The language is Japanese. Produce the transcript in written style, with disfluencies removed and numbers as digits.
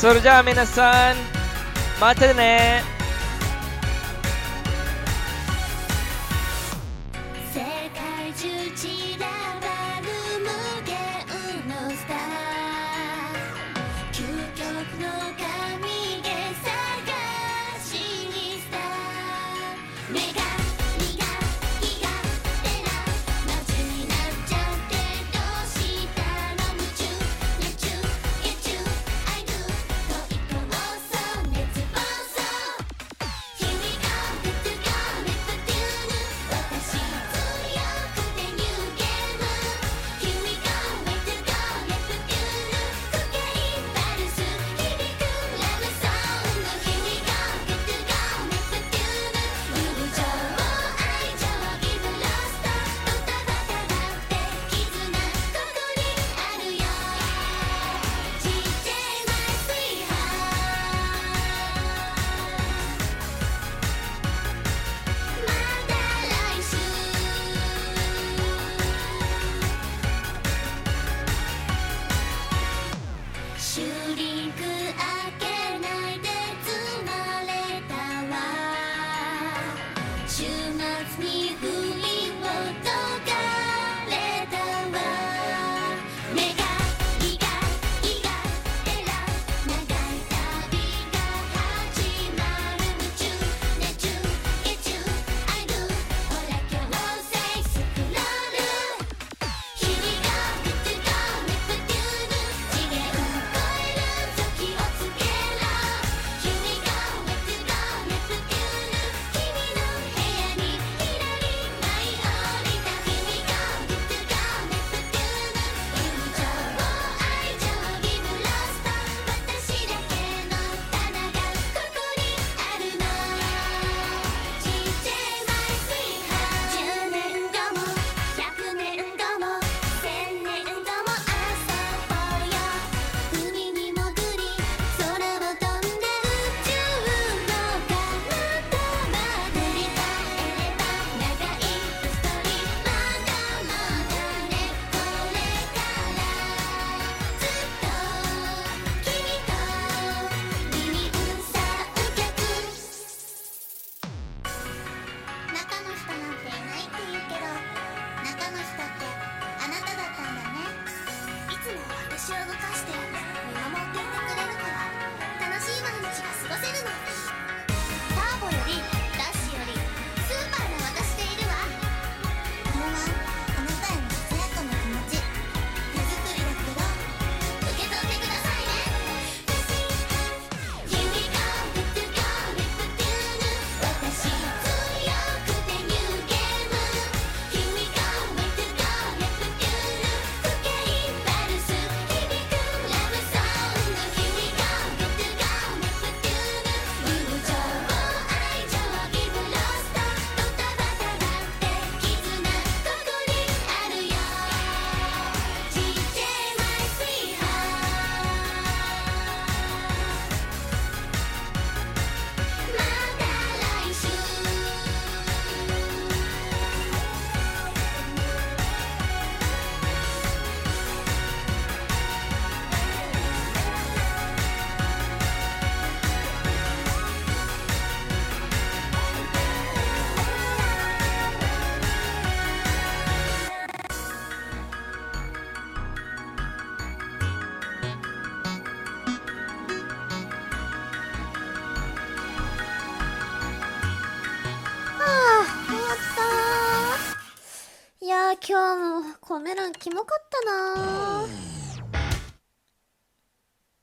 それじゃあ皆さんまたね。 世界中散らばる無限のスター、究極の神ゲ探しにスター、目が磨きがてら夏になっちゃってどうしたの、夢中熱中野中 I do 恋と妄想熱暴走 Here we go Let's go Neptune 私強くてニューゲーム Here we go Let's go Neptune 深いパルス響くラブソング Here we go Let's go Neptune 友情愛情ギブロストドタバタだって絆ここにあるよ DJ My Sweetheart また来週シュリンク開けないで積まれたわ週末に不意を解かれたわ目が磨きがてら長い旅が始まる夢中熱中野中 I do ほら強制スクロール Here we go Let's go Neptune 次元超える時をつけろ Here we go Let's go Neptune 君の部屋にひらり舞い降りた Here we go Let's go Neptune 友情愛情ギブロスト私だけの棚がここにあるの DJ My Sweetheart 10年後も100年後も1000年後も遊ぼうよ海に潜り空を飛んで宇宙の彼方まで振り返れば長いストーリーまだまだねこれからずっと君と二人三脚中の人なんていないって言うけど中の人ってあなただったんだねいつも私を動かして見守っていてくれるから楽しい毎日が過ごせるのターボよりダッシュよりスーパーな私でいるわこれはあなたへのささやかな気持ち手作りだけど受け取ってくださいね Here we go Let's go Neptune 私強くてニューゲーム Here we go Let's go Neptune 深いパルス響くラブソング Here we go Let's go Neptune 友情愛情ギブロストドタバタだって絆ここにあるよ DJ My Sweetheart また来週終わったいや今日もコメ欄キモかったな